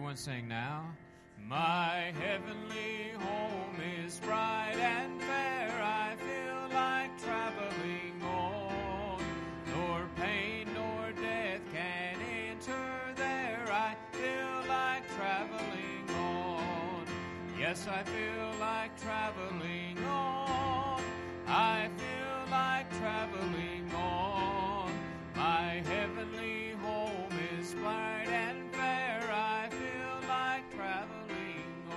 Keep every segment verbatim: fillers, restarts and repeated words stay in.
Everyone sing now. My heavenly home is bright and fair. I feel like traveling on. Nor pain nor death can enter there. I feel like traveling on. Yes, I feel like traveling on. I feel like traveling on. My heavenly home is bright and fair. I feel like traveling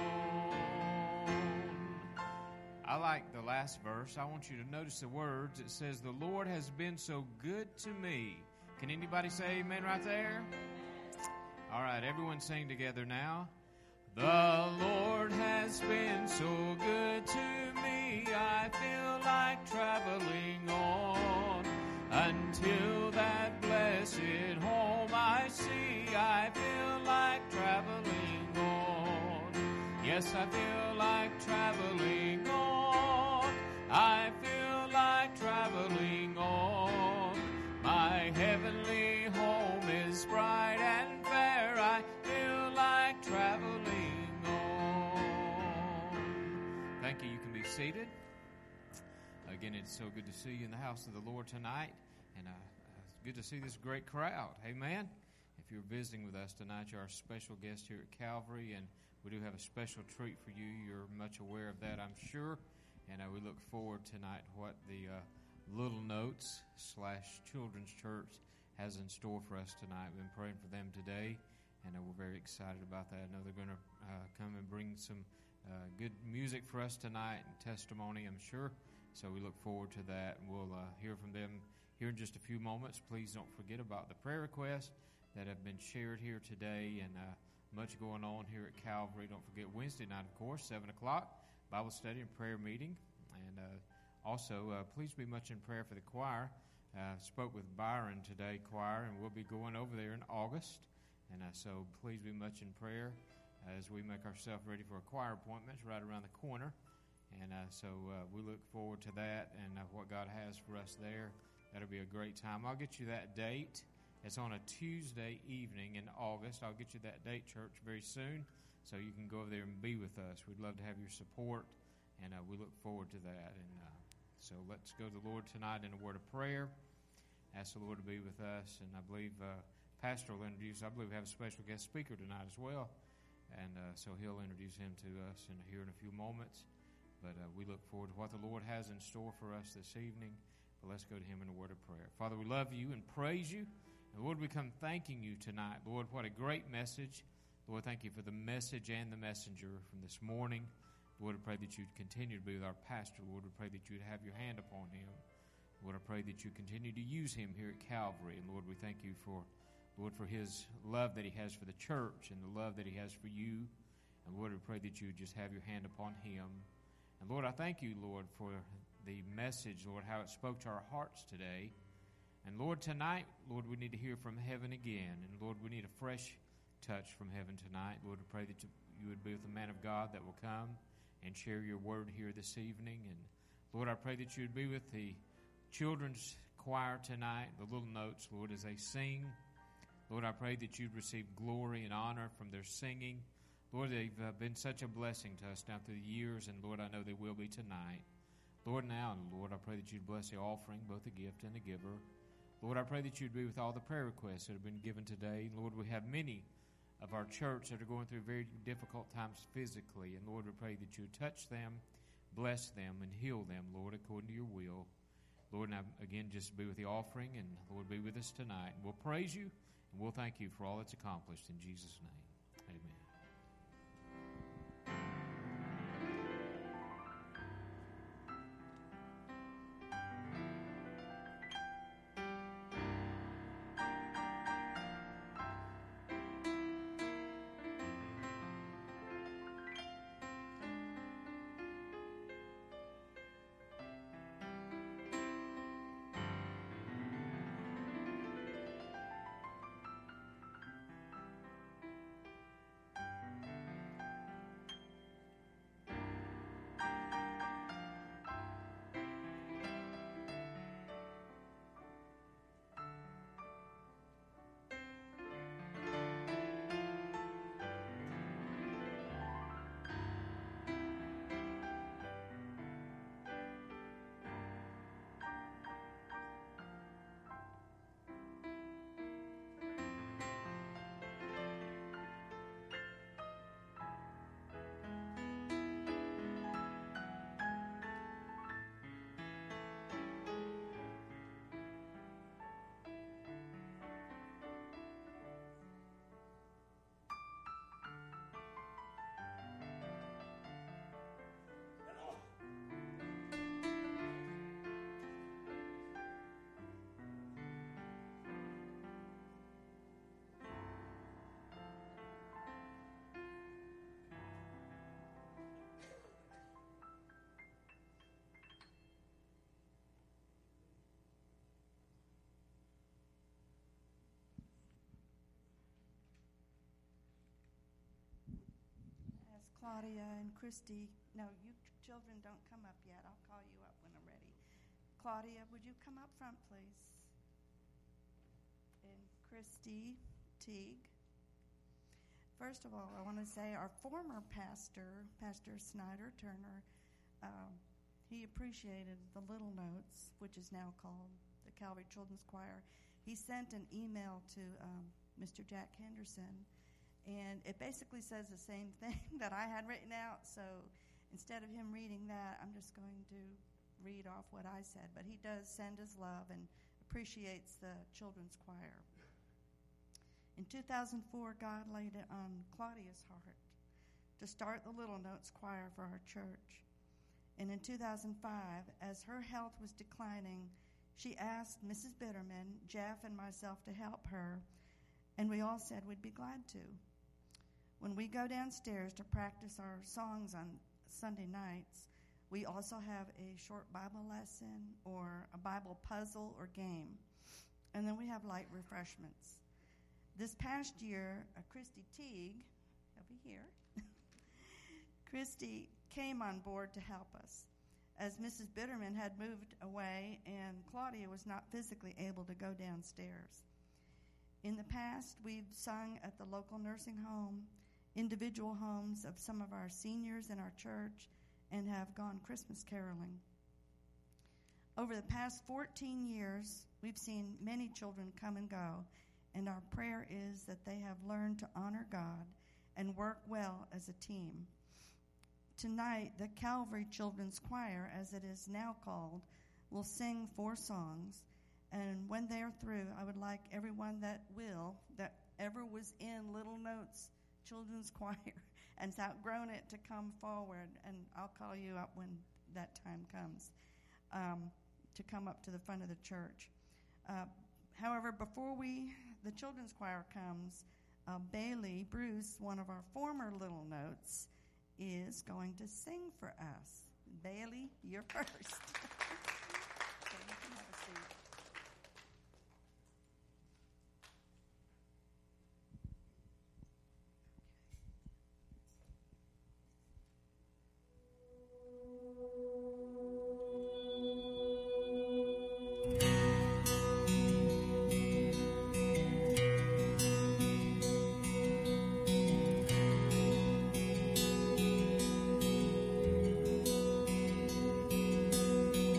on. I like the last verse. I want you to notice the words. It says, the Lord has been so good to me. Can anybody say amen right there? All right, everyone sing together now. The Lord has been so good to me. I feel like traveling on until that blessed home I see. I feel like traveling on. Yes, I feel like traveling on. I feel like traveling on. My heavenly home is bright and fair. I feel like traveling on. Thank you. You can be seated. Again, it's so good to see you in the house of the Lord tonight. And uh, it's good to see this great crowd. Amen. If you're visiting with us tonight, you're our special guest here at Calvary, and we do have a special treat for you. You're much aware of that, I'm sure. And uh, we look forward tonight what the uh, Little Notes slash Children's Church has in store for us tonight. We've been praying for them today, and uh, we're very excited about that. I know they're going to uh, come and bring some uh, good music for us tonight and testimony, I'm sure. So we look forward to that, and we'll uh, hear from them here in just a few moments. Please don't forget about the prayer requests that have been shared here today, and uh, much going on here at Calvary. Don't forget Wednesday night, of course, seven o'clock, Bible study and prayer meeting. And uh, also, uh, please be much in prayer for the choir. I uh, spoke with Byron today, choir, and we'll be going over there in August. And uh, so please be much in prayer as we make ourselves ready for a choir appointment right around the corner. And uh, so uh, we look forward to that and uh, what God has for us there. That'll be a great time. I'll get you that date. It's on a Tuesday evening in August. I'll get you that date, church, very soon, so you can go over there and be with us. We'd love to have your support, and uh, we look forward to that. And uh, so let's go to the Lord tonight in a word of prayer. Ask the Lord to be with us, and I believe uh, Pastor will introduce. I believe we have a special guest speaker tonight as well, and uh, so he'll introduce him to us in here in a few moments. But uh, we look forward to what the Lord has in store for us this evening. But let's go to him in a word of prayer. Father, we love you and praise you. And Lord, we come thanking you tonight. Lord, what a great message. Lord, thank you for the message and the messenger from this morning. Lord, I pray that you'd continue to be with our pastor. Lord, I pray that you'd have your hand upon him. Lord, I pray that you continue to use him here at Calvary. And Lord, we thank you for, Lord, for his love that he has for the church and the love that he has for you. And Lord, we pray that you just have your hand upon him. And Lord, I thank you, Lord, for the message, Lord, how it spoke to our hearts today. And Lord, tonight, Lord, we need to hear from heaven again. And Lord, we need a fresh touch from heaven tonight. Lord, I pray that you would be with the man of God that will come and share your word here this evening. And Lord, I pray that you would be with the children's choir tonight, the Little Notes, Lord, as they sing. Lord, I pray that you'd receive glory and honor from their singing. Lord, they've uh, been such a blessing to us down through the years, and Lord, I know they will be tonight. Lord, now, Lord, I pray that you'd bless the offering, both the gift and the giver. Lord, I pray that you'd be with all the prayer requests that have been given today. Lord, we have many of our church that are going through very difficult times physically, and Lord, we pray that you would touch them, bless them, and heal them, Lord, according to your will. Lord, now, again, just be with the offering, and Lord, be with us tonight. We'll praise you, and we'll thank you for all that's accomplished. In Jesus' name, amen. Claudia and Christy. No, you children don't come up yet. I'll call you up when I'm ready. Claudia, would you come up front, please? And Christy Teague. First of all, I want to say our former pastor, Pastor Snyder Turner, um, he appreciated the Little Notes, which is now called the Calvary Children's Choir. He sent an email to um, Mister Jack Henderson, and it basically says the same thing that I had written out. So instead of him reading that, I'm just going to read off what I said. But he does send his love and appreciates the children's choir. In two thousand four, God laid it on Claudia's heart to start the Little Notes Choir for our church. And in two thousand five, as her health was declining, she asked Missus Bitterman, Jeff, and myself to help her, and we all said we'd be glad to. When we go downstairs to practice our songs on Sunday nights, we also have a short Bible lesson or a Bible puzzle or game, and then we have light refreshments. This past year, uh, Christy Teague, over here, Christy came on board to help us, as Missus Bitterman had moved away and Claudia was not physically able to go downstairs. In the past, we've sung at the local nursing home, individual homes of some of our seniors in our church, and have gone Christmas caroling. Over the past fourteen years, we've seen many children come and go, and our prayer is that they have learned to honor God and work well as a team. Tonight, the Calvary Children's Choir, as it is now called, will sing four songs, and when they are through, I would like everyone that will, that ever was in Little Notes Children's Choir and has outgrown it, to come forward, and I'll call you up when that time comes, um, to come up to the front of the church. Uh, however, before we, the children's choir comes, uh, Bailey Bruce, one of our former Little Notes, is going to sing for us. Bailey, you're first. So you can have a seat. Thank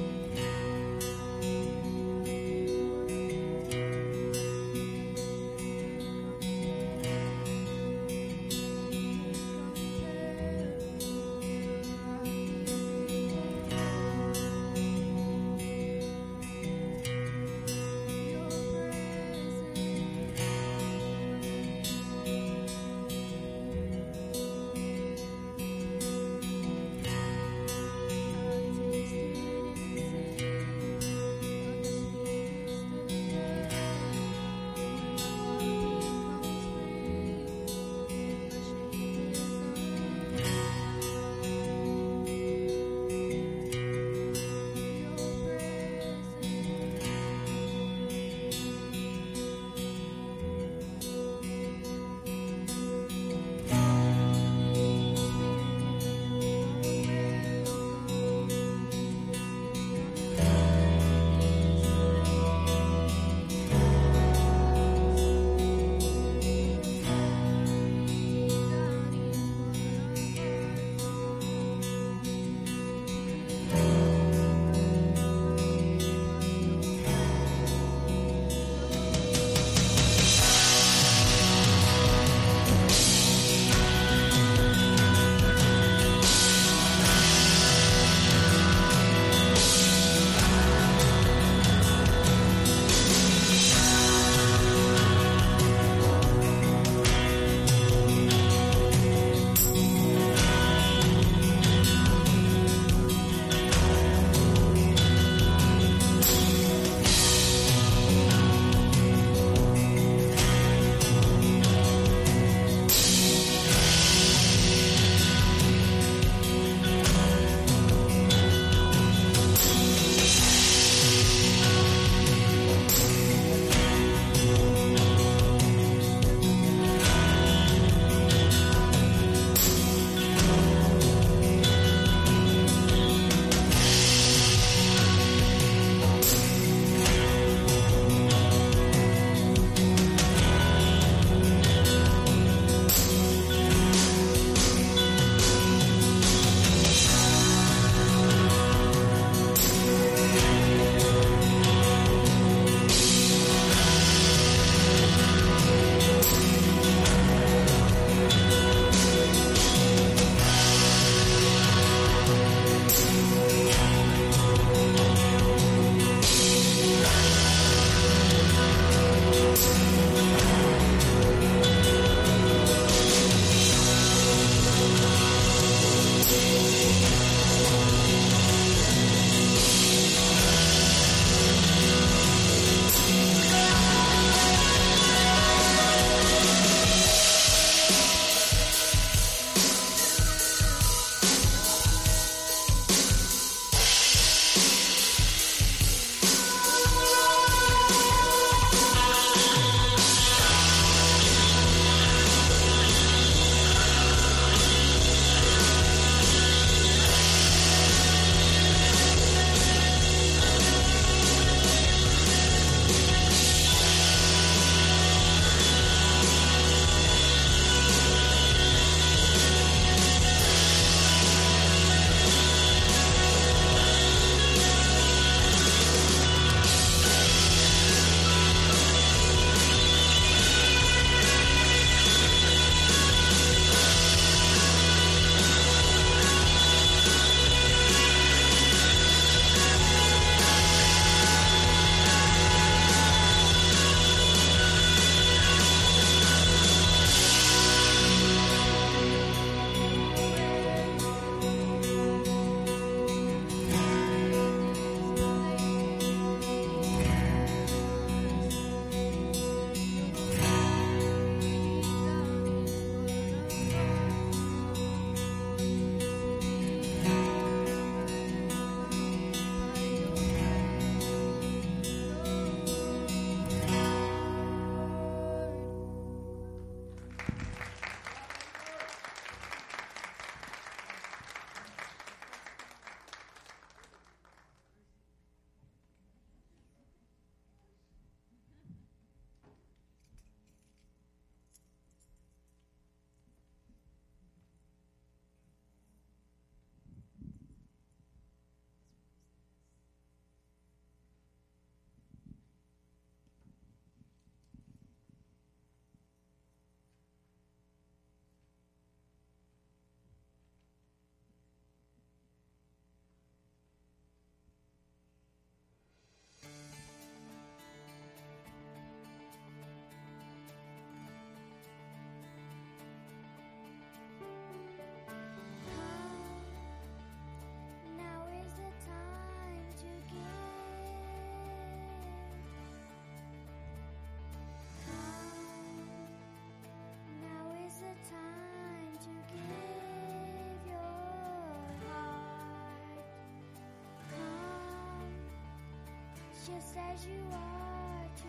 just as you are to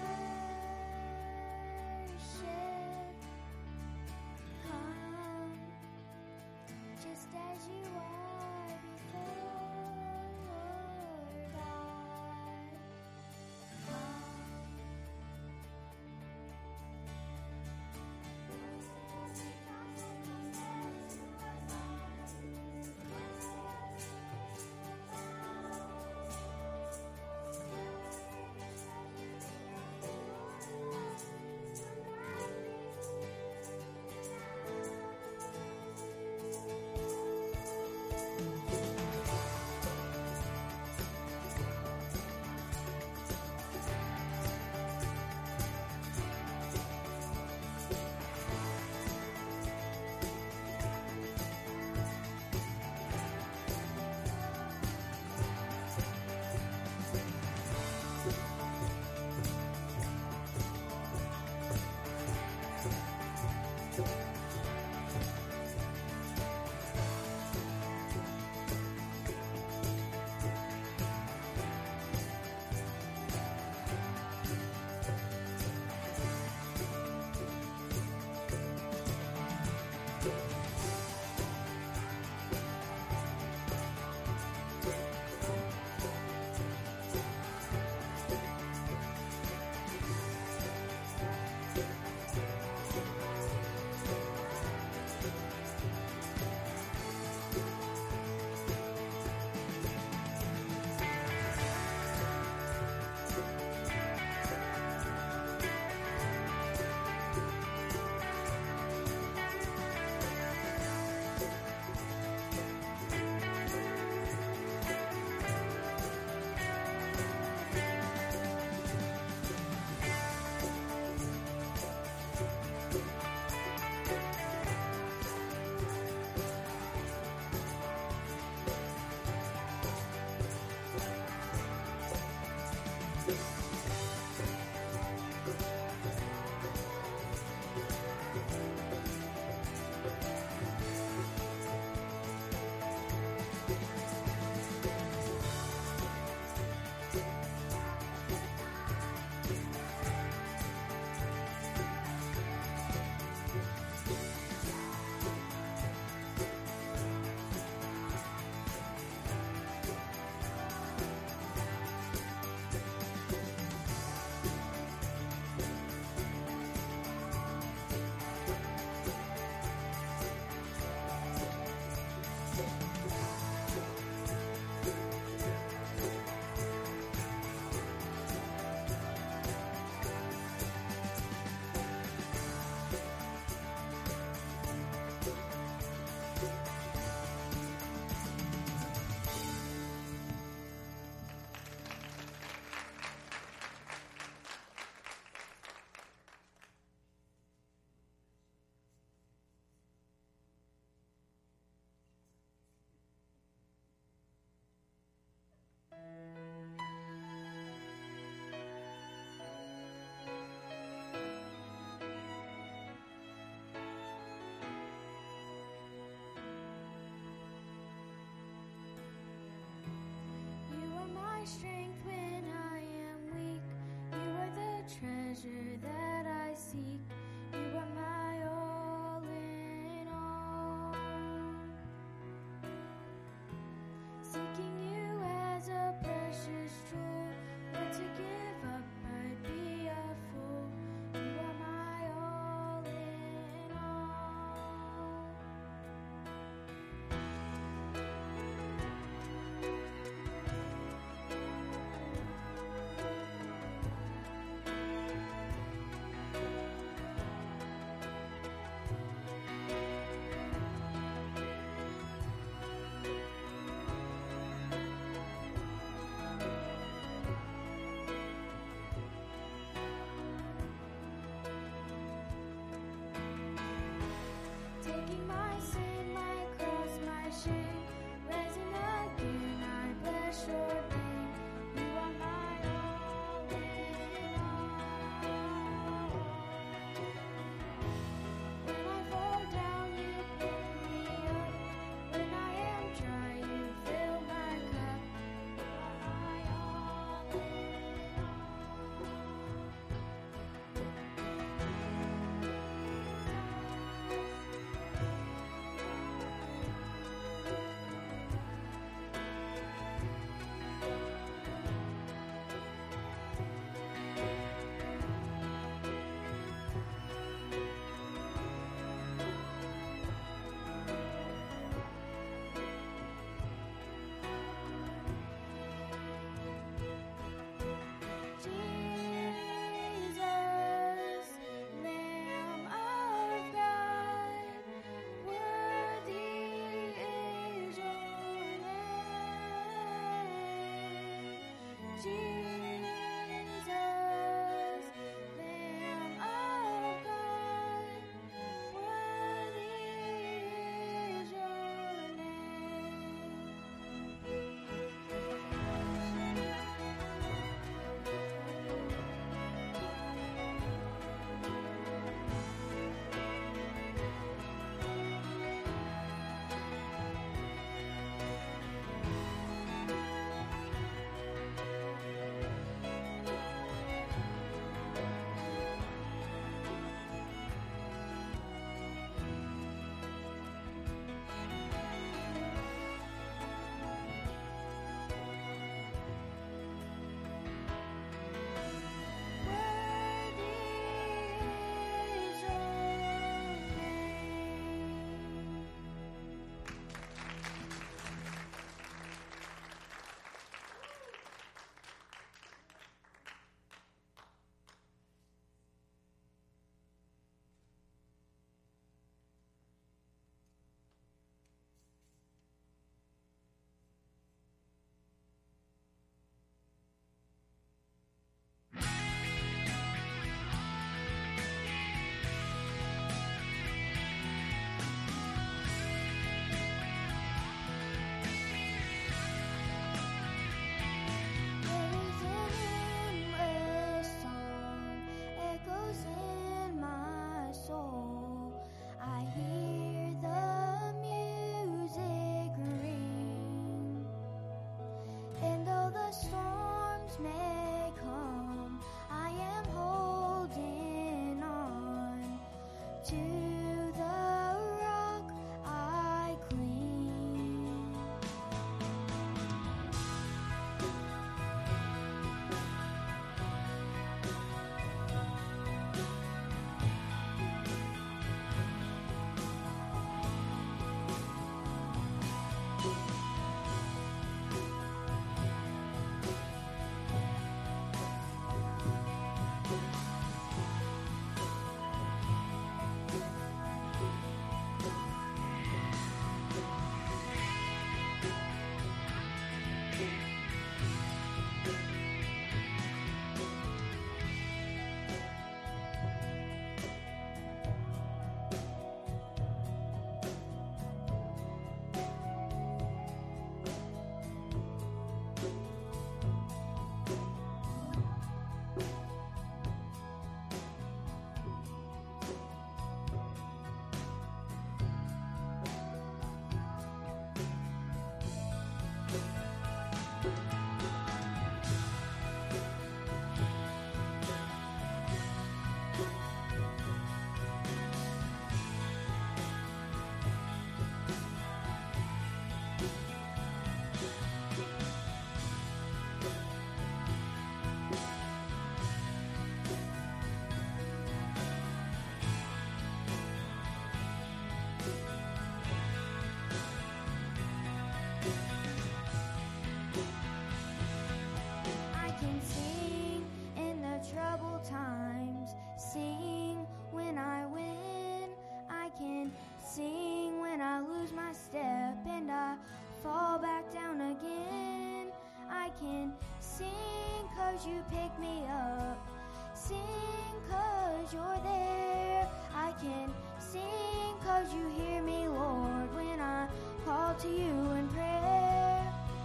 worship. Come, just as you are before God. Come. 'cause you pick me up. Sing 'cause you're there. I can sing 'cause you hear me, Lord, when I call to you in prayer.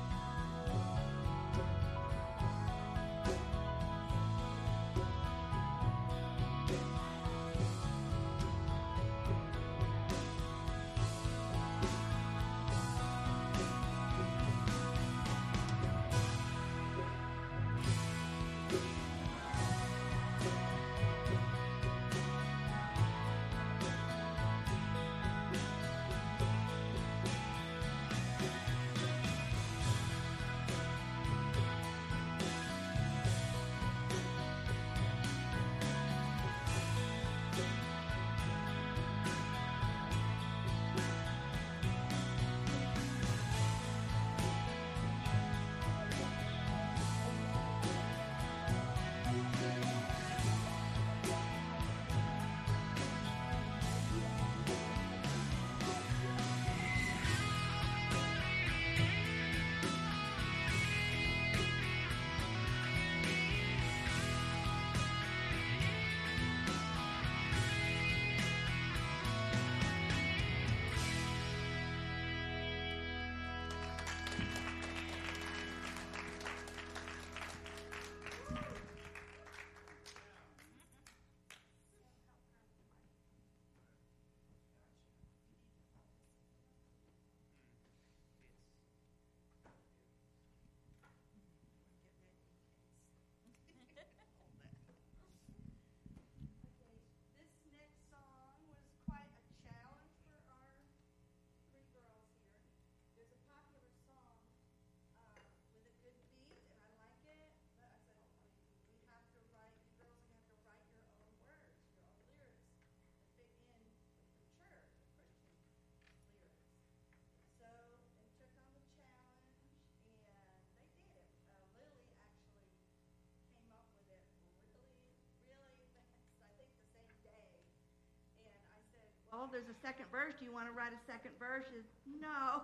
Oh, there's a second verse. Do you want to write a second verse? No.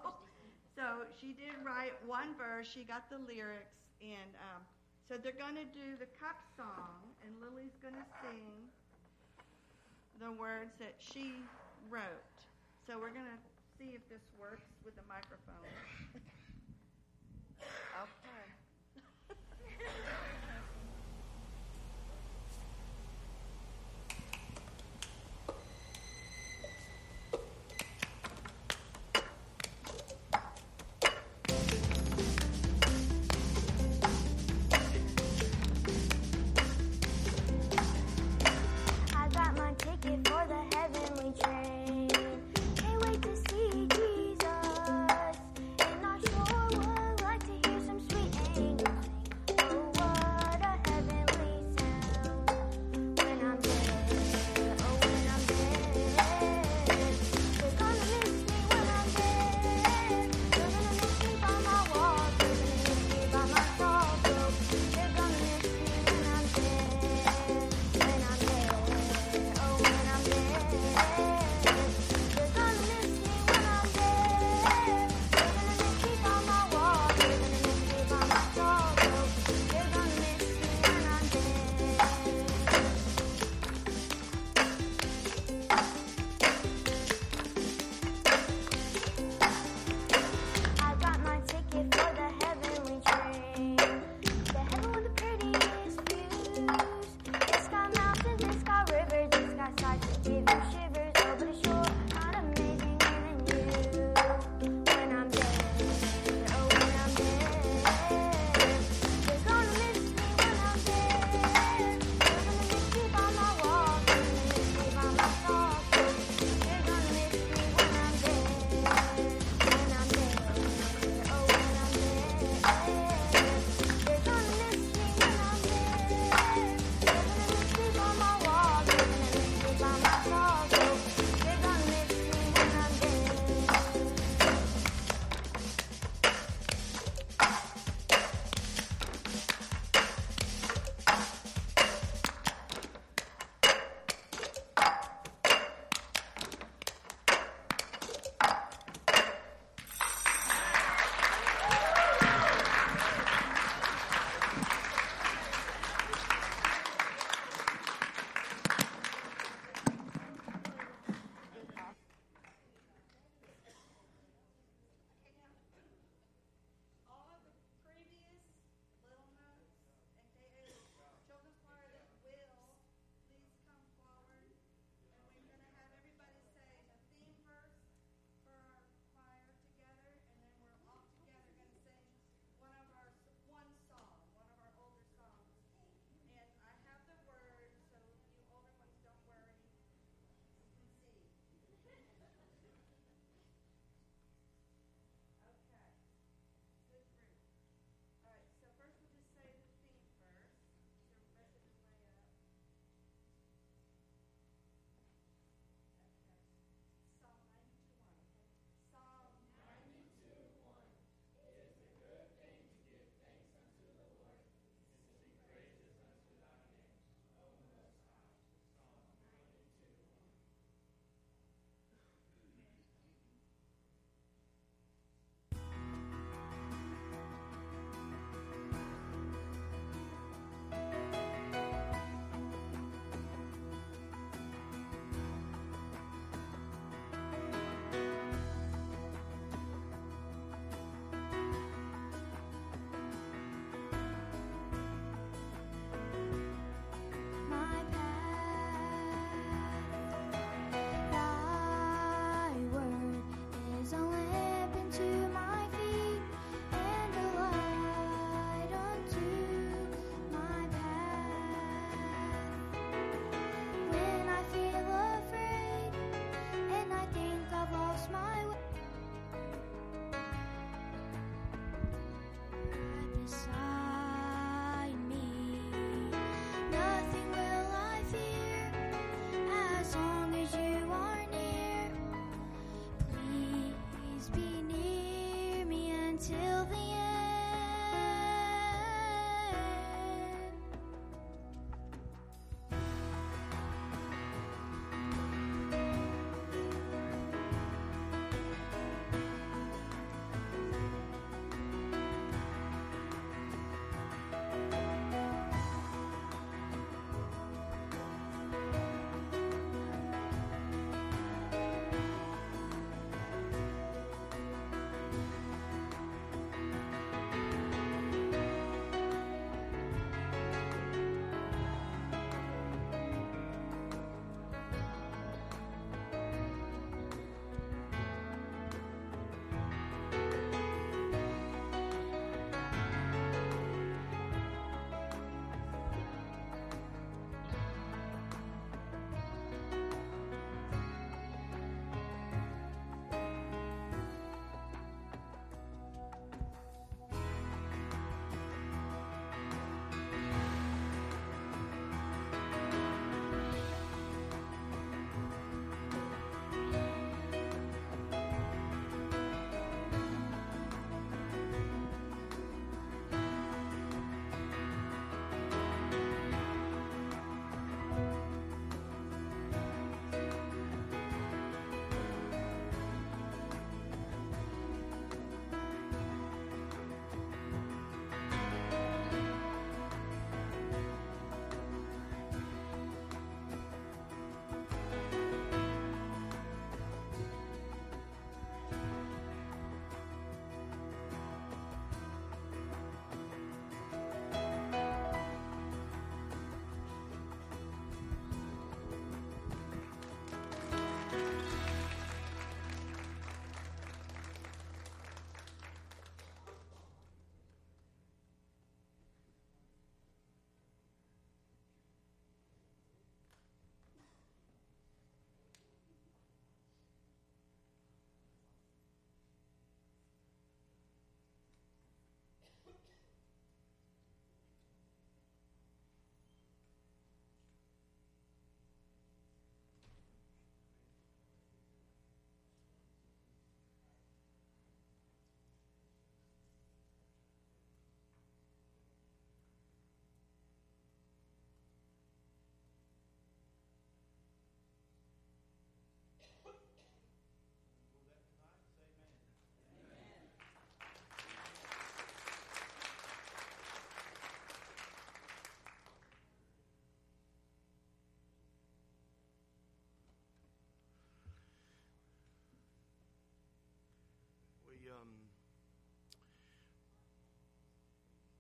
So she did write one verse. She got the lyrics. And um, so they're going to do the cup song, and Lily's going to sing the words that she wrote. So we're going to see if this works with the microphone. Okay. Jesus, and I sure would like to hear some sweet angels sing. Oh,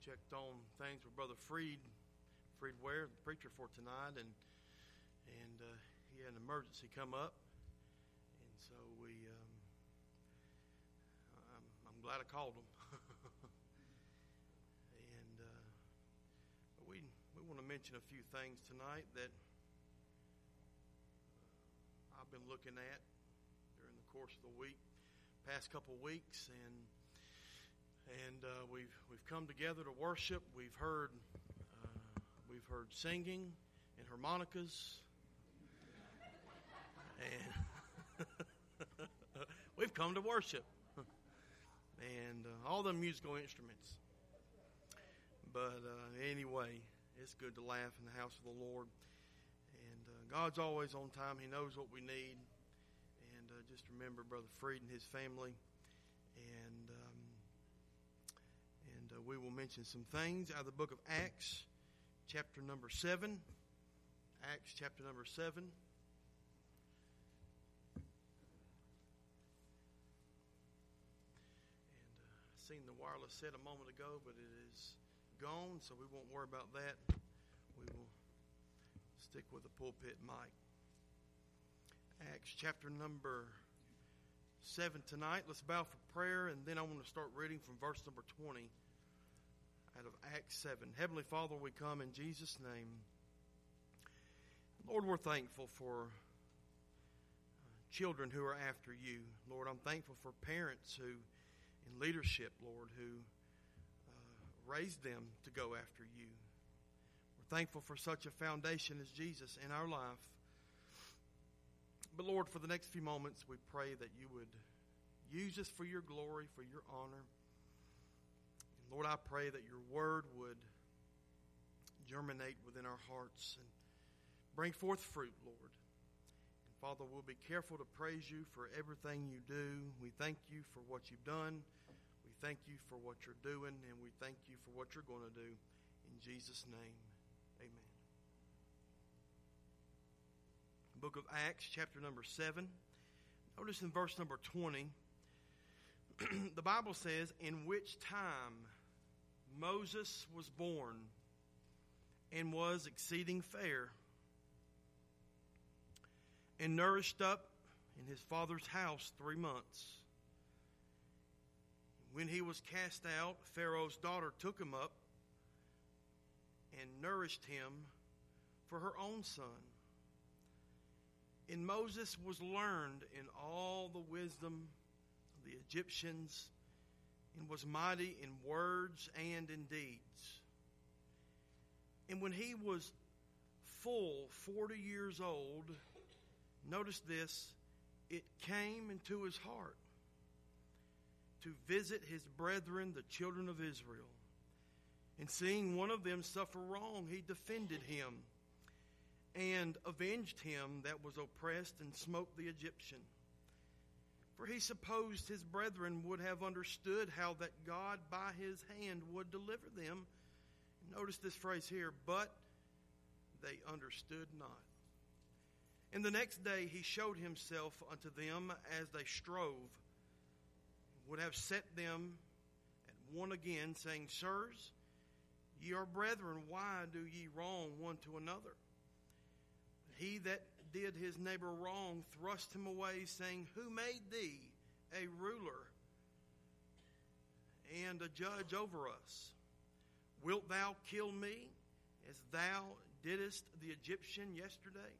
checked on things with Brother Freed, Freed Ware, the preacher for tonight, and and uh, he had an emergency come up, and so we. Um, I'm, I'm glad I called him, and uh, we we want to mention a few things tonight that uh, I've been looking at during the course of the week, past couple of weeks, and. And uh, we've we've come together to worship. We've heard uh, we've heard singing and harmonicas, and we've come to worship, and uh, all the musical instruments. But uh, anyway, it's good to laugh in the house of the Lord, and uh, God's always on time. He knows what we need, and uh, just remember Brother Freed and his family, and. Um, Uh, we will mention some things out of the book of Acts, chapter number seven. Acts, chapter number seven. And uh, I seen the wireless set a moment ago, but it is gone, so we won't worry about that. We will stick with the pulpit mic. Acts, chapter number seven tonight. Let's bow for prayer, and then I want to start reading from verse number twenty. Out of Acts seven. Heavenly Father, we come in Jesus' name. Lord, we're thankful for children who are after you. Lord, I'm thankful for parents who, in leadership, Lord, who uh, raised them to go after you. We're thankful for such a foundation as Jesus in our life. But Lord, for the next few moments, we pray that you would use us for your glory, for your honor. Lord, I pray that your word would germinate within our hearts and bring forth fruit, Lord. And Father, we'll be careful to praise you for everything you do. We thank you for what you've done. We thank you for what you're doing, and we thank you for what you're going to do. In Jesus' name, amen. Book of Acts, chapter number seven. Notice in verse number twenty, the Bible says, in which time Moses was born and was exceeding fair and nourished up in his father's house three months. When he was cast out, Pharaoh's daughter took him up and nourished him for her own son. And Moses was learned in all the wisdom of the Egyptians, and was mighty in words and in deeds. And when he was full forty years old, notice this, it came into his heart to visit his brethren, the children of Israel. And seeing one of them suffer wrong, he defended him and avenged him that was oppressed and smote the Egyptian. For he supposed his brethren would have understood how that God by his hand would deliver them. Notice this phrase here, but they understood not. And the next day he showed himself unto them as they strove, would have set them at one again, saying, Sirs, ye are brethren, why do ye wrong one to another? He that did his neighbor wrong thrust him away, saying, Who made thee a ruler and a judge over us? Wilt thou kill me as thou didst the Egyptian yesterday?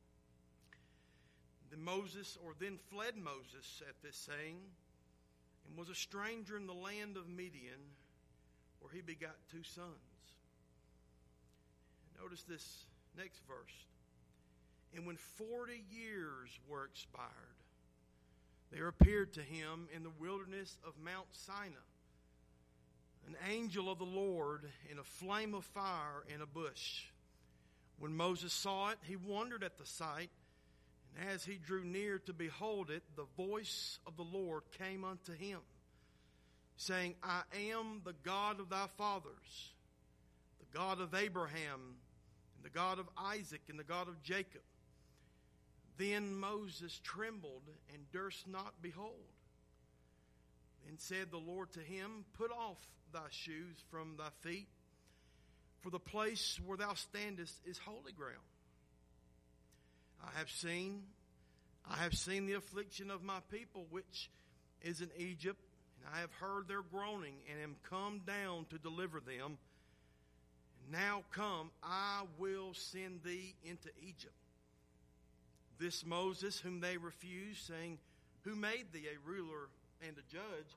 Then Moses, or then fled Moses at this saying, and was a stranger in the land of Midian, where he begot two sons. Notice this next verse. And when forty years were expired, there appeared to him in the wilderness of Mount Sinai an angel of the Lord in a flame of fire in a bush. When Moses saw it, he wondered at the sight, and as he drew near to behold it, the voice of the Lord came unto him, saying, I am the God of thy fathers, the God of Abraham, and the God of Isaac, and the God of Jacob. Then Moses trembled and durst not behold. And said the Lord to him, Put off thy shoes from thy feet, for the place where thou standest is holy ground. I have seen, I have seen the affliction of my people which is in Egypt, and I have heard their groaning, and am come down to deliver them. And now come, I will send thee into Egypt. This Moses whom they refused, saying, Who made thee a ruler and a judge?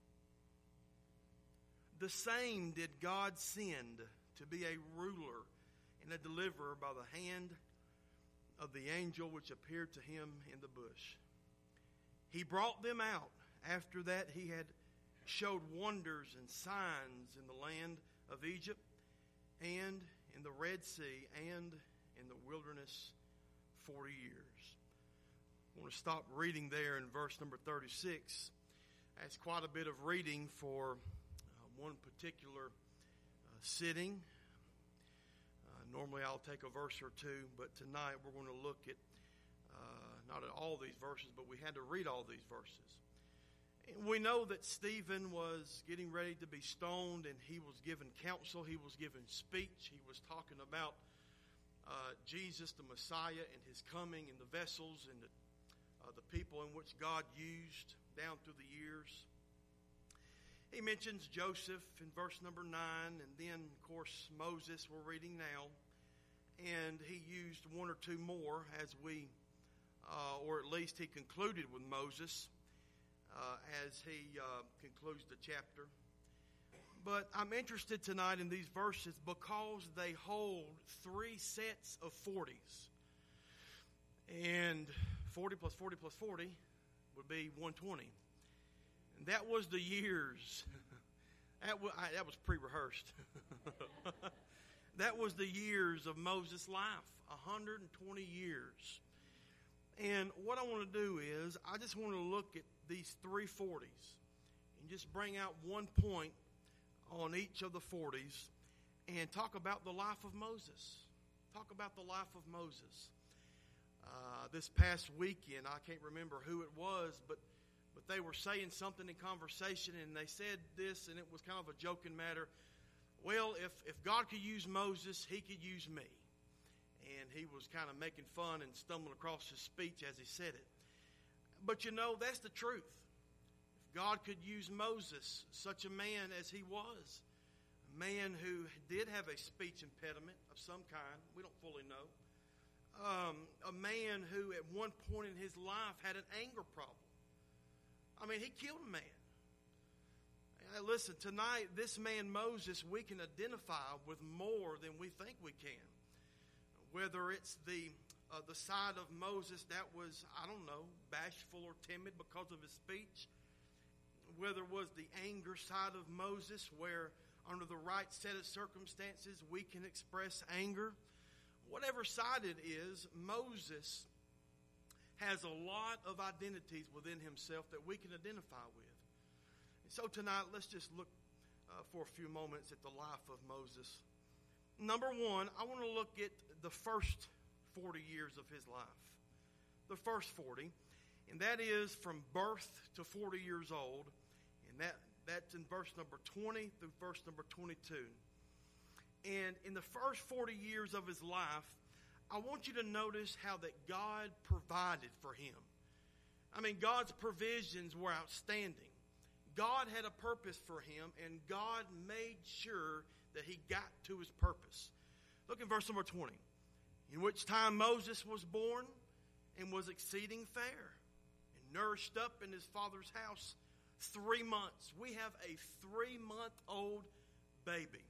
The same did God send to be a ruler and a deliverer by the hand of the angel which appeared to him in the bush. He brought them out. After that he had showed wonders and signs in the land of Egypt and in the Red Sea and in the wilderness forty years. I want to stop reading there in verse number thirty-six. That's quite a bit of reading for uh, one particular uh, sitting. Uh, normally I'll take a verse or two, but tonight we're going to look at, uh, not at all these verses, but we had to read all these verses. And we know that Stephen was getting ready to be stoned, and he was given counsel, he was given speech, he was talking about uh, Jesus, the Messiah, and his coming, and the vessels, and the, uh, the people in which God used down through the years. He mentions Joseph in verse number nine, and then, of course, Moses we're reading now. And he used one or two more as we, uh, or at least he concluded with Moses uh, as he uh, concludes the chapter. But I'm interested tonight in these verses because they hold three sets of forties. And forty plus forty plus forty would be one hundred twenty. And that was the years. that, was, I, that was pre-rehearsed. That was the years of Moses' life, one hundred twenty years. And what I want to do is, I just want to look at these three forties and just bring out one point on each of the forties and talk about the life of Moses. Talk about the life of Moses. Uh, this past weekend, I can't remember who it was, but but they were saying something in conversation, and they said this, and it was kind of a joking matter. Well, if, if God could use Moses, he could use me. And he was kind of making fun and stumbling across his speech as he said it. But you know, that's the truth. If God could use Moses, such a man as he was, a man who did have a speech impediment of some kind, we don't fully know, um, a man who at one point in his life had an anger problem. I mean, he killed a man. Hey, listen, tonight, this man Moses, we can identify with more than we think we can. Whether it's the uh, the side of Moses that was, I don't know, bashful or timid because of his speech. Whether it was the anger side of Moses, where under the right set of circumstances we can express anger. Whatever side it is, Moses has a lot of identities within himself that we can identify with. And so tonight, let's just look uh, for a few moments at the life of Moses. Number one, I want to look at the first forty years of his life. The first forty. And that is from birth to forty years old. And that, that's in verse number twenty through verse number twenty-two. And in the first forty years of his life, I want you to notice how that God provided for him. I mean, God's provisions were outstanding. God had a purpose for him, and God made sure that he got to his purpose. Look at verse number twenty. In which time Moses was born and was exceeding fair and nourished up in his father's house three months. We have a three-month-old baby.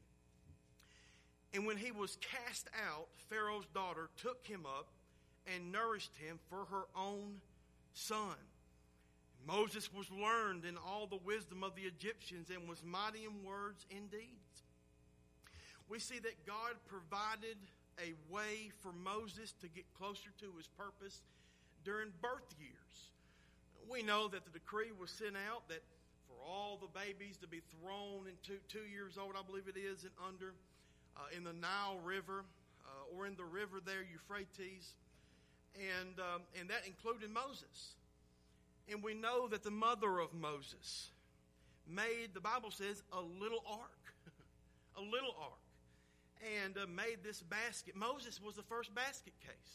And when he was cast out, Pharaoh's daughter took him up and nourished him for her own son. Moses was learned in all the wisdom of the Egyptians and was mighty in words and deeds. We see that God provided a way for Moses to get closer to his purpose during birth years. We know that the decree was sent out that for all the babies to be thrown into two years old, I believe it is, and under, Uh, in the Nile River, uh, or in the river there, Euphrates, and um, and that included Moses. And we know that the mother of Moses made, the Bible says, a little ark. A little ark. And uh, made this basket. Moses was the first basket case.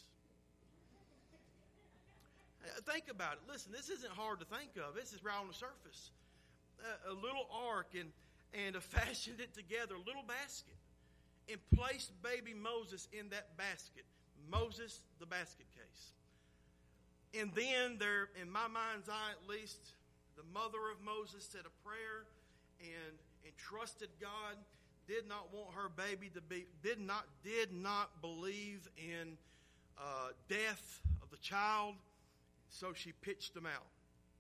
Uh, think about it. Listen, this isn't hard to think of. This is right on the surface. Uh, a little ark, and, and uh, fashioned it together, a little basket, and placed baby Moses in that basket. Moses, the basket case. And then there, in my mind's eye at least, the mother of Moses said a prayer and, and trusted God, did not want her baby to be, did not, did not believe in uh, death of the child, so she pitched him out.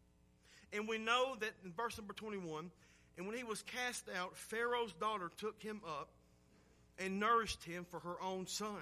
And we know that in verse number twenty-one, and when he was cast out, Pharaoh's daughter took him up and nourished him for her own son.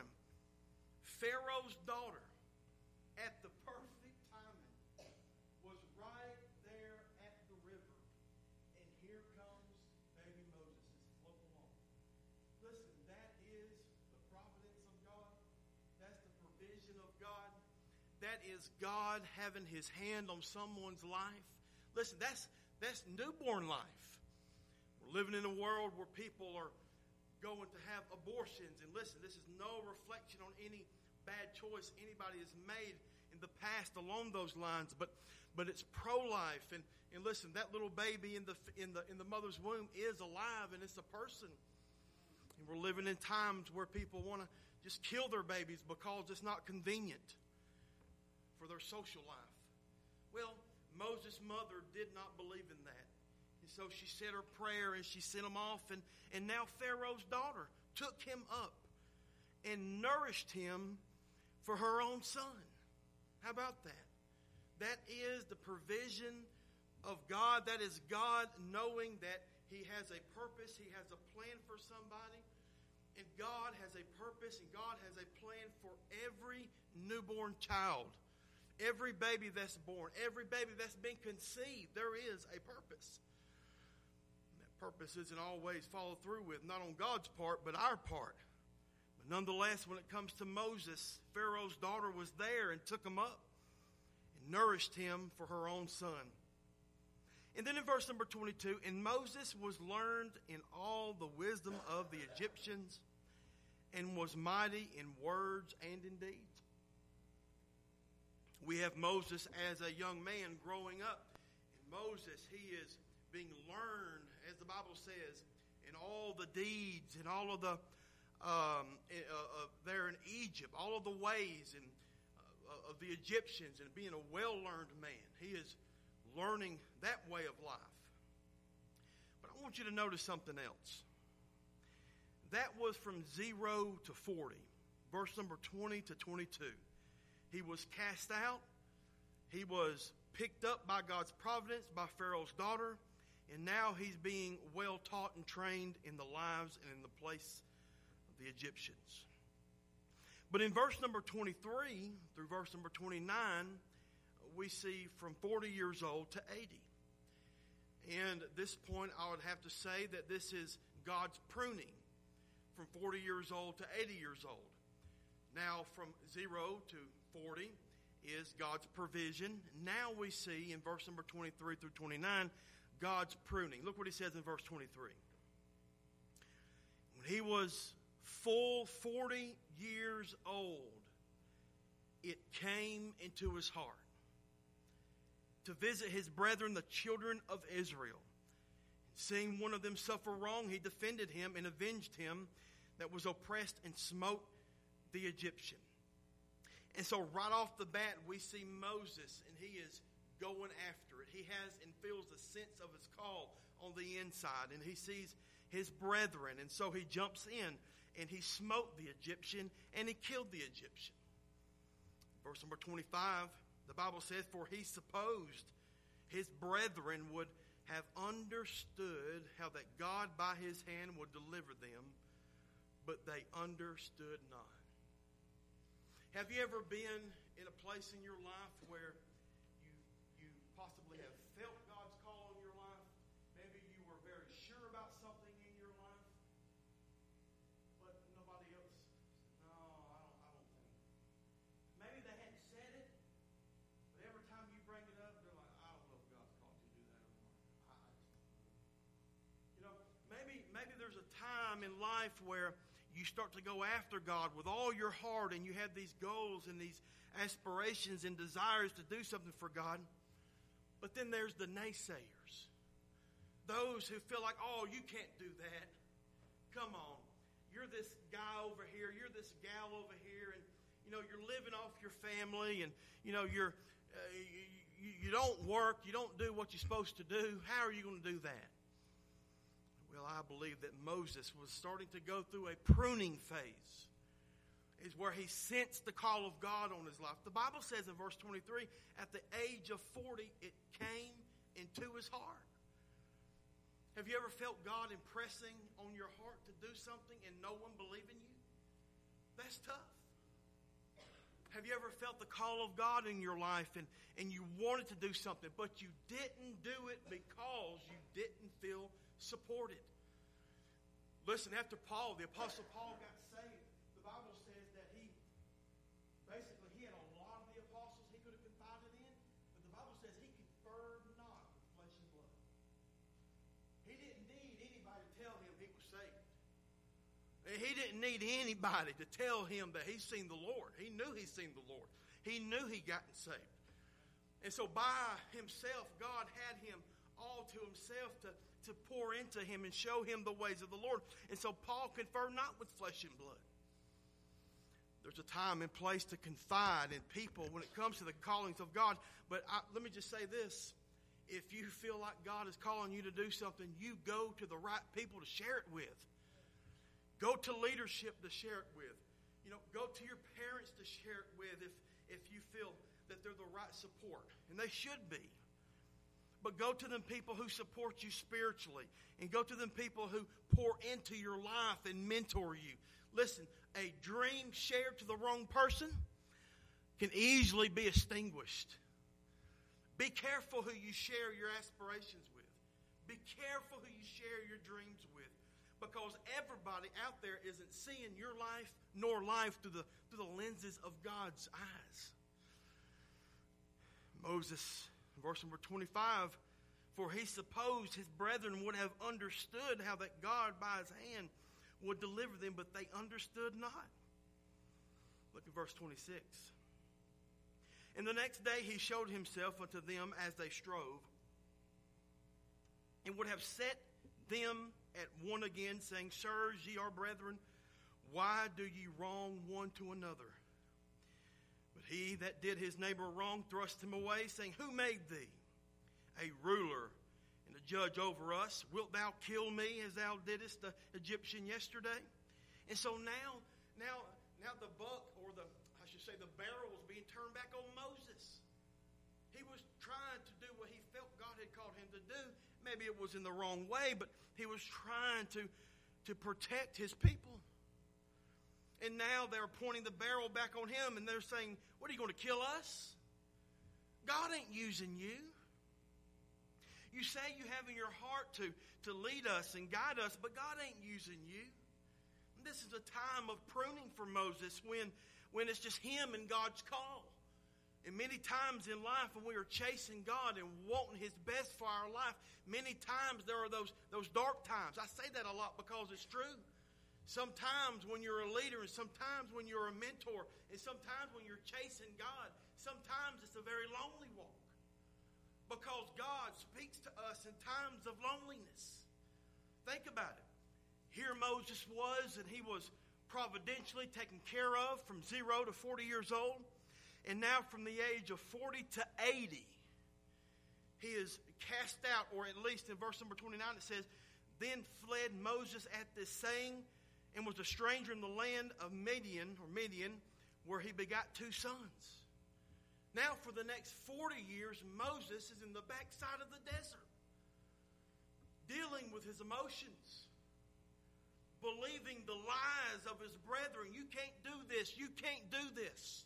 Pharaoh's daughter, at the perfect timing, was right there at the river. And here comes baby Moses as float along. Listen, that is the providence of God. That's the provision of God. That is God having his hand on someone's life. Listen, that's that's newborn life. We're living in a world where people are going to have abortions. And listen, this is no reflection on any bad choice anybody has made in the past along those lines, but but it's pro-life. And, and listen, that little baby in the in the in the mother's womb is alive, and it's a person. And we're living in times where people want to just kill their babies because it's not convenient for their social life. Well, Moses' mother did not believe in that. And so she said her prayer and she sent him off. And, and now Pharaoh's daughter took him up and nourished him for her own son. How about that? That is the provision of God. That is God knowing that he has a purpose. He has a plan for somebody. And God has a purpose and God has a plan for every newborn child. Every baby that's born, every baby that's been conceived, there is a purpose. And that purpose isn't always followed through with, not on God's part, but our part. But nonetheless, when it comes to Moses, Pharaoh's daughter was there and took him up and nourished him for her own son. And then in verse number twenty-two, and Moses was learned in all the wisdom of the Egyptians and was mighty in words and in deeds. We have Moses as a young man growing up. And Moses, he is being learned, as the Bible says, in all the deeds and all of the, um, uh, uh, there in Egypt, all of the ways and uh, of the Egyptians and being a well-learned man. He is learning that way of life. But I want you to notice something else. That was from zero to forty, verse number twenty to twenty-two. He was cast out. He was picked up by God's providence, by Pharaoh's daughter. And now he's being well taught and trained in the lives and in the place of the Egyptians. But in verse number twenty-three through verse number twenty-nine, we see from forty years old to eighty. And at this point, I would have to say that this is God's pruning from forty years old to eighty years old. Now, from zero to forty is God's provision. Now we see in verse number twenty-three through twenty-nine, God's pruning. Look what he says in verse twenty-three. When he was full forty years old, it came into his heart to visit his brethren, the children of Israel. Seeing one of them suffer wrong, he defended him and avenged him that was oppressed and smote the Egyptian. And so right off the bat, we see Moses, and he is going after it. He has and feels the sense of his call on the inside, and he sees his brethren, and so he jumps in, and he smote the Egyptian, and he killed the Egyptian. Verse number twenty-five, the Bible says, for he supposed his brethren would have understood how that God by his hand would deliver them, but they understood not. Have you ever been in a place in your life where you you possibly have felt God's call on your life? Maybe you were very sure about something in your life, but nobody else said, no, I don't, I don't think. Maybe they hadn't said it, but every time you bring it up, they're like, I don't know if God's called you to do that or not. I, I just, time in life where you start to go after God with all your heart, and you have these goals and these aspirations and desires to do something for God. But then there's the naysayers. Those who feel like, oh, you can't do that. Come on. You're this guy over here. You're this gal over here. And, you know, you're living off your family. And, you know, you're uh, you, you don't work. You don't do what you're supposed to do. How are you going to do that? Well, I believe that Moses was starting to go through a pruning phase. Is where he sensed the call of God on his life. The Bible says in verse twenty-three, at the age of forty, it came into his heart. Have you ever felt God impressing on your heart to do something and no one believing you? That's tough. Have you ever felt the call of God in your life and, and you wanted to do something, but you didn't do it because you didn't feel supported? Listen, after Paul, the Apostle Paul got saved, the Bible says that he, basically he had a lot of the apostles he could have confided in, but the Bible says he conferred not with flesh and blood. He didn't need anybody to tell him he was saved. He didn't need anybody to tell him that he's seen the Lord. He knew he's seen the Lord. He knew he'd gotten saved. And so by himself, God had him all to himself to, to pour into him and show him the ways of the Lord. And so Paul conferred not with flesh and blood. There's a time and place to confide in people when it comes to the callings of God. But I, let me just say this. If you feel like God is calling you to do something, you go to the right people to share it with. Go to leadership to share it with. You know, go to your parents to share it with if, if you feel that they're the right support. And they should be. But go to them people who support you spiritually. And go to them people who pour into your life and mentor you. Listen, a dream shared to the wrong person can easily be extinguished. Be careful who you share your aspirations with. Be careful who you share your dreams with. Because everybody out there isn't seeing your life nor life through the, through the lenses of God's eyes. Moses, verse number twenty-five, for he supposed his brethren would have understood how that God by his hand would deliver them, but they understood not. Look at verse twenty-six. And the next day he showed himself unto them as they strove, and would have set them at one again, saying, Sirs, ye are brethren, why do ye wrong one to another? But he that did his neighbor wrong thrust him away, saying, Who made thee a ruler and a judge over us? Wilt thou kill me as thou didst the Egyptian yesterday? And so now, now, now the buck, or the, I should say the barrel, was being turned back on Moses. He was trying to do what he felt God had called him to do. Maybe it was in the wrong way, but he was trying to, to protect his people. And now they're pointing the barrel back on him, and they're saying, what, are you going to kill us? God ain't using you. You say you have in your heart to, to lead us and guide us, but God ain't using you. And this is a time of pruning for Moses when, when it's just him and God's call. And many times in life when we are chasing God and wanting his best for our life, many times there are those, those dark times. I say that a lot because it's true. Sometimes when you're a leader, and sometimes when you're a mentor, and sometimes when you're chasing God, sometimes it's a very lonely walk. Because God speaks to us in times of loneliness. Think about it. Here Moses was, and he was providentially taken care of from zero to forty years old. And now from the age of forty to eighty, he is cast out, or at least in verse number twenty-nine it says, Then fled Moses at this saying, and was a stranger in the land of Midian, or Midian, where he begot two sons. Now for the next forty years, Moses is in the backside of the desert, dealing with his emotions, believing the lies of his brethren. You can't do this. You can't do this.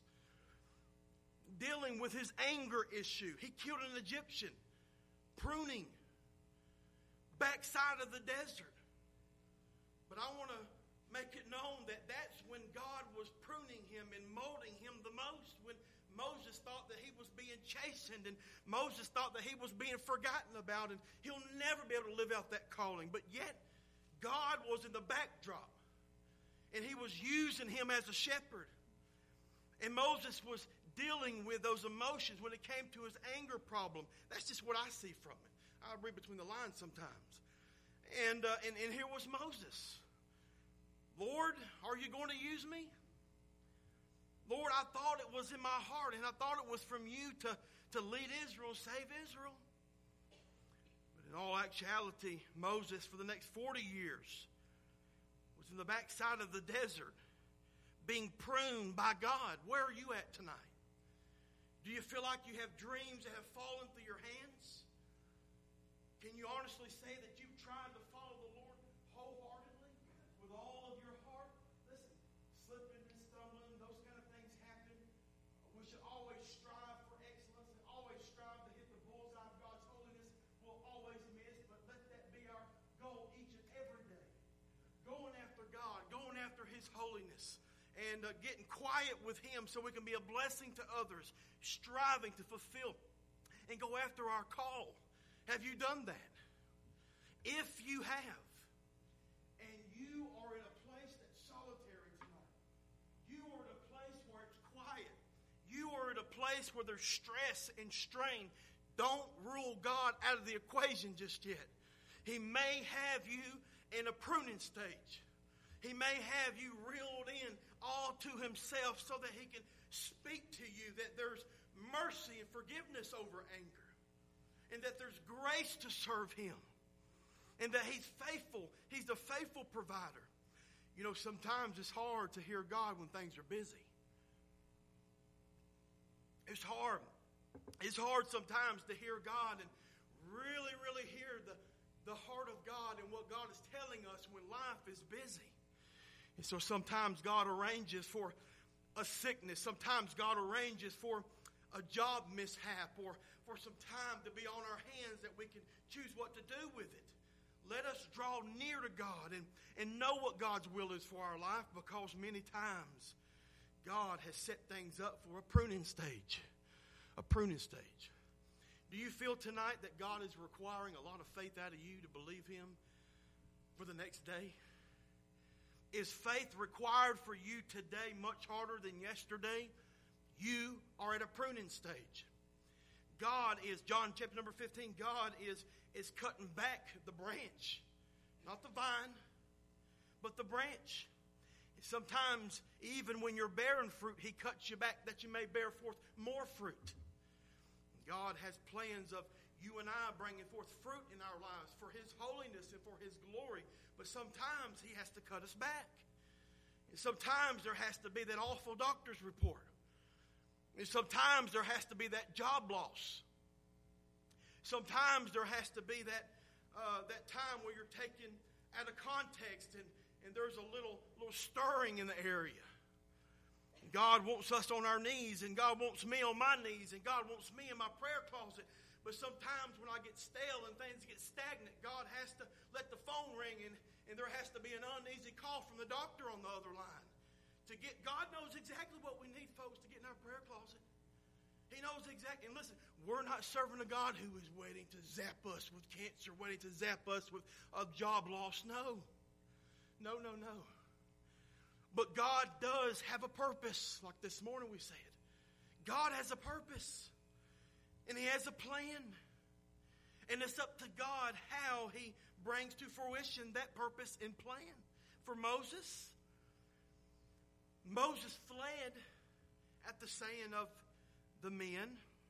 Dealing with his anger issue. He killed an Egyptian. Pruning. Backside of the desert. But I want to make it known that that's when God was pruning him and molding him the most. When Moses thought that he was being chastened, and Moses thought that he was being forgotten about, and he'll never be able to live out that calling. But yet, God was in the backdrop, and he was using him as a shepherd. And Moses was dealing with those emotions when it came to his anger problem. That's just what I see from it. I read between the lines sometimes. And, uh, and, and here was Moses. Lord, are you going to use me? Lord, I thought it was in my heart, and I thought it was from you to, to lead Israel, save Israel. But in all actuality, Moses, for the next forty years, was in the backside of the desert, being pruned by God. Where are you at tonight? Do you feel like you have dreams that have fallen through your hands? Can you honestly say that you've tried to follow the Lord wholeheartedly with all of your heart? Listen, slipping and stumbling, those kind of things happen. We should always strive for excellence and always strive to hit the bullseye of God's holiness. We'll always miss, but let that be our goal each and every day. Going after God, going after his holiness. And uh, getting quiet with him so we can be a blessing to others, striving to fulfill and go after our call. Have you done that? If you have, and you are in a place that's solitary tonight, you are in a place where it's quiet, you are in a place where there's stress and strain, don't rule God out of the equation just yet. He may have you in a pruning stage. He may have you reeled in all to himself so that he can speak to you that there's mercy and forgiveness over anger, and that there's grace to serve him, and that he's faithful. He's the faithful provider. You know, sometimes it's hard to hear God when things are busy. It's hard. It's hard sometimes to hear God and really, really hear the, the heart of God and what God is telling us when life is busy. And so sometimes God arranges for a sickness. Sometimes God arranges for a job mishap or for some time to be on our hands that we can choose what to do with it. Let us draw near to God and, and know what God's will is for our life, because many times God has set things up for a pruning stage. A pruning stage. Do you feel tonight that God is requiring a lot of faith out of you to believe him for the next day? Is faith required for you today much harder than yesterday? You are at a pruning stage. God is, John chapter number fifteen, God is, is cutting back the branch. Not the vine, but the branch. Sometimes, even when you're bearing fruit, he cuts you back that you may bear forth more fruit. God has plans of you and I bringing forth fruit in our lives for his holiness and for his glory. But sometimes he has to cut us back. And sometimes there has to be that awful doctor's report. And sometimes there has to be that job loss. Sometimes there has to be that uh, that time where you're taken out of context and, and there's a little, little stirring in the area. God wants us on our knees, and God wants me on my knees, and God wants me in my prayer closet. But sometimes when I get stale and things get stagnant, God has to let the phone ring, and, and there has to be an uneasy call from the doctor on the other line. To get, God knows exactly what we need, folks, to get in our prayer closet. He knows exactly. And listen, we're not serving a God who is waiting to zap us with cancer, waiting to zap us with a job loss. No. No, no, no. But God does have a purpose, like this morning we said. God has a purpose. And he has a plan. And it's up to God how he brings to fruition that purpose and plan. For Moses, Moses fled at the saying of the men,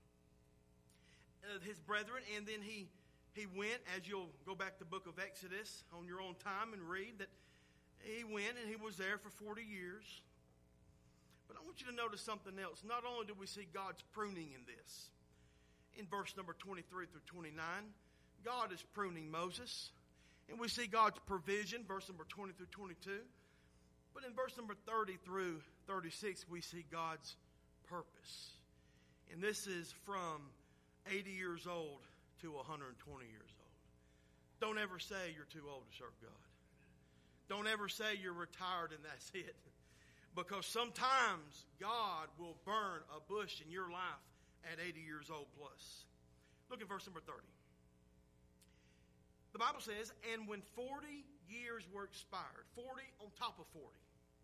of his brethren, and then he, he went, as you'll go back to the book of Exodus on your own time and read, that he went and he was there for forty years. But I want you to notice something else. Not only do we see God's pruning in this, in verse number twenty-three through twenty-nine, God is pruning Moses. And we see God's provision, verse number twenty through twenty-two. But in verse number thirty through thirty-six, we see God's purpose. And this is from eighty years old to one hundred twenty years old. Don't ever say you're too old to serve God. Don't ever say you're retired and that's it. Because sometimes God will burn a bush in your life at eighty years old plus. Look at verse number thirty. The Bible says, and when forty years were expired. forty on top of forty.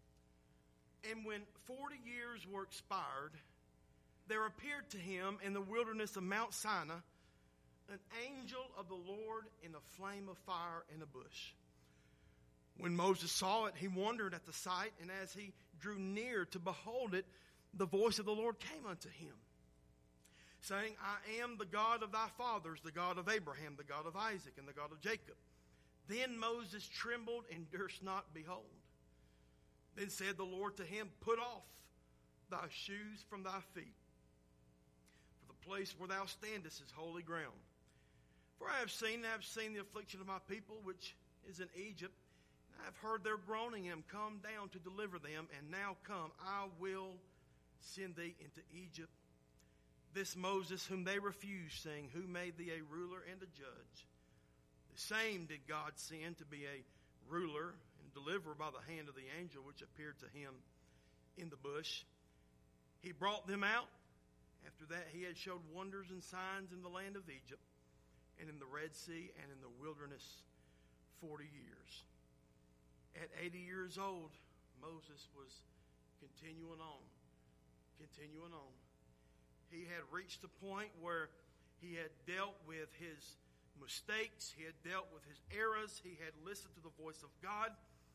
And when forty years were expired, there appeared to him in the wilderness of Mount Sinai an angel of the Lord in a flame of fire in a bush. When Moses saw it, he wondered at the sight, and as he drew near to behold it, the voice of the Lord came unto him, saying, I am the God of thy fathers, the God of Abraham, the God of Isaac, and the God of Jacob. Then Moses trembled and durst not behold. Then said the Lord to him, Put off thy shoes from thy feet, for the place where thou standest is holy ground. For I have seen, I have seen the affliction of my people, which is in Egypt. I have heard their groaning, and am come down to deliver them. And now come, I will send thee into Egypt. This Moses whom they refused, saying, Who made thee a ruler and a judge? The same did God send to be a ruler and deliverer by the hand of the angel which appeared to him in the bush. He brought them out. After that he had showed wonders and signs in the land of Egypt, and in the Red Sea, and in the wilderness forty years. At eighty years old, Moses was continuing on, continuing on. He had reached a point where he had dealt with his mistakes, he had dealt with his errors, he had listened to the voice of God.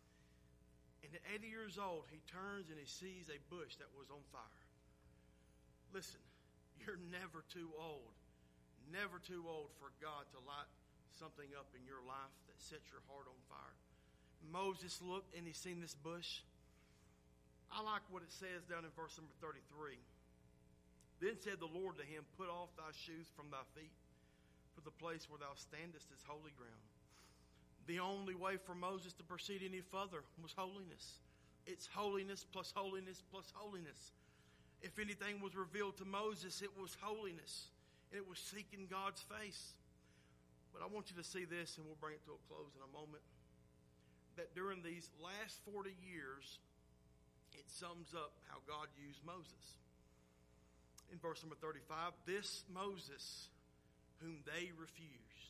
And at eighty years old, he turns and he sees a bush that was on fire. Listen, you're never too old, never too old for God to light something up in your life that sets your heart on fire. Moses looked and he seen this bush. I like what it says down in verse number thirty-three. Then said the Lord to him, Put off thy shoes from thy feet, for the place where thou standest is holy ground. The only way for Moses to proceed any further was holiness. It's holiness plus holiness plus holiness. If anything was revealed to Moses, it was holiness. And it was seeking God's face. But I want you to see this, and we'll bring it to a close in a moment. That during these last forty years, it sums up how God used Moses. In verse number thirty-five, this Moses whom they refused.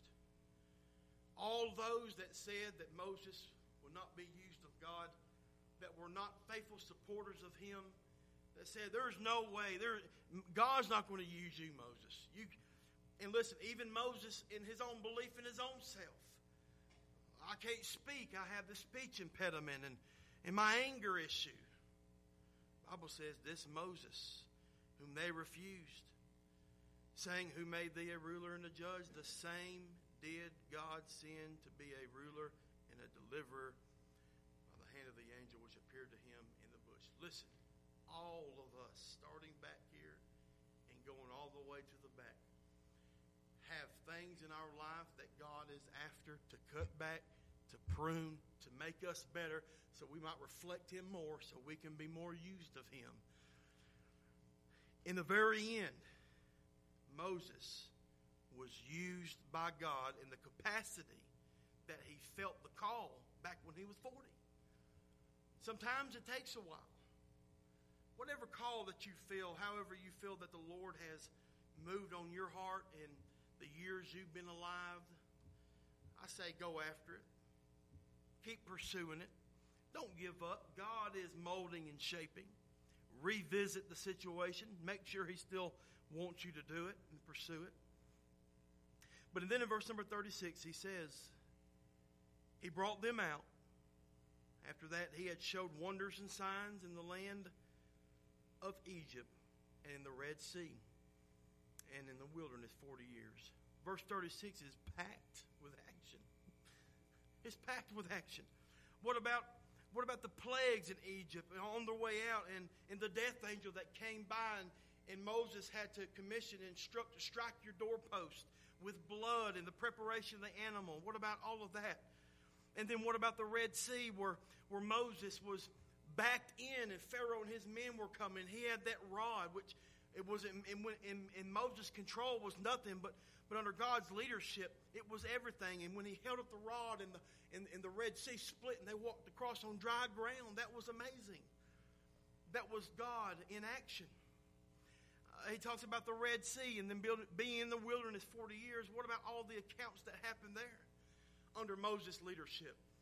All those that said that Moses would not be used of God, that were not faithful supporters of him, that said there's no way, there, God's not going to use you, Moses. You, and listen, even Moses in his own belief in his own self. I can't speak. I have the speech impediment and, and my anger issue. The Bible says this Moses, whom they refused, saying, Who made thee a ruler and a judge? The same did God send to be a ruler and a deliverer by the hand of the angel which appeared to him in the bush. Listen, all of us, starting back here and going all the way to the back, have things in our life that God is after to cut back, to prune, to make us better, so we might reflect him more, so we can be more used of him. In the very end, Moses was used by God in the capacity that he felt the call back when he was forty. Sometimes it takes a while. Whatever call that you feel, however you feel that the Lord has moved on your heart in the years you've been alive, I say go after it. Keep pursuing it. Don't give up. God is molding and shaping. Revisit the situation. Make sure he still wants you to do it and pursue it. But then in verse number thirty-six, he says, He brought them out. After that, he had showed wonders and signs in the land of Egypt and in the Red Sea and in the wilderness forty years. Verse thirty-six is packed with action. It's packed with action. What about what about the plagues in Egypt and on their way out, and, and the death angel that came by, and, and Moses had to commission and instruct to strike your doorpost with blood and the preparation of the animal? What about all of that? And then what about the Red Sea where, where Moses was backed in and Pharaoh and his men were coming? He had that rod, which it was in, in, in, in Moses' control was nothing, but But under God's leadership, it was everything. And when he held up the rod and the, and, and the Red Sea split and they walked across on dry ground, that was amazing. That was God in action. Uh, he talks about the Red Sea and then build, being in the wilderness forty years. What about all the accounts that happened there under Moses' leadership?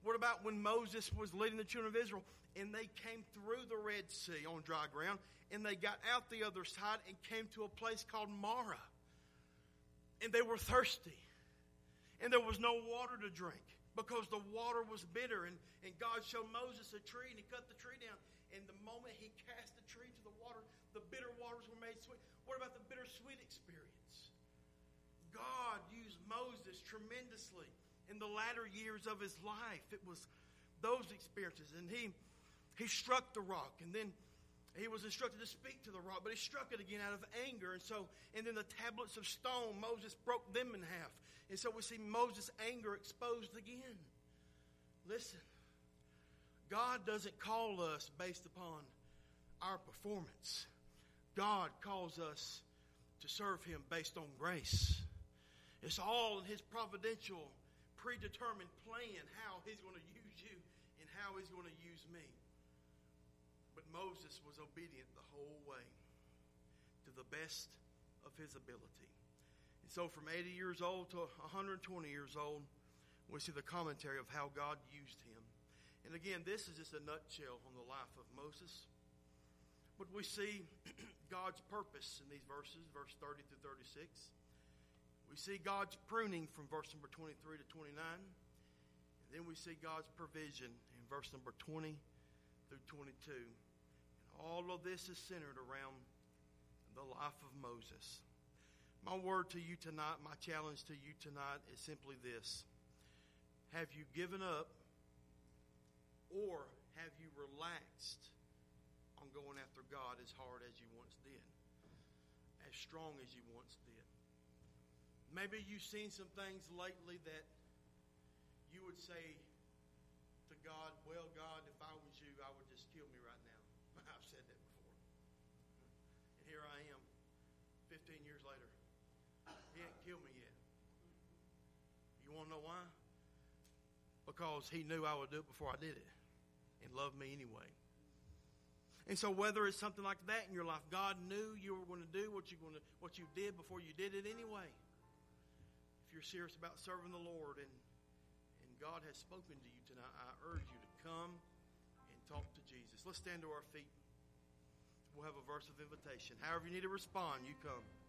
What about when Moses was leading the children of Israel and they came through the Red Sea on dry ground and they got out the other side and came to a place called Marah. And they were thirsty. And there was no water to drink because the water was bitter. And, and God showed Moses a tree and he cut the tree down. And the moment he cast the tree to the water, the bitter waters were made sweet. What about the bittersweet experience? God used Moses tremendously in the latter years of his life. It was those experiences. And he he struck the rock. And then he was instructed to speak to the rock. But he struck it again out of anger. And so, and then the tablets of stone, Moses broke them in half. And so we see Moses' anger exposed again. Listen. God doesn't call us based upon our performance. God calls us to serve him based on grace. It's all in his providential, predetermined plan how he's going to use you and how he's going to use me. But Moses was obedient the whole way to the best of his ability. And so from eighty years old to one hundred twenty years old, we see the commentary of how God used him. And again, this is just a nutshell on the life of Moses. But we see God's purpose in these verses, verse thirty through thirty-six. We see God's pruning from verse number twenty-three to twenty-nine. And then we see God's provision in verse number twenty through twenty-two. And all of this is centered around the life of Moses. My word to you tonight, my challenge to you tonight is simply this. Have you given up or have you relaxed on going after God as hard as you once did? As strong as you once did? Maybe you've seen some things lately that you would say to God, well, God, if I was you, I would just kill me right now. I've said that before. And here I am, fifteen years later. He ain't killed me yet. You want to know why? Because he knew I would do it before I did it and loved me anyway. And so whether it's something like that in your life, God knew you were going to do what you going to what you did before you did it anyway. If you're serious about serving the Lord and and God has spoken to you tonight, I urge you to come and talk to Jesus. Let's stand to our feet. We'll have a verse of invitation. However you need to respond, you come.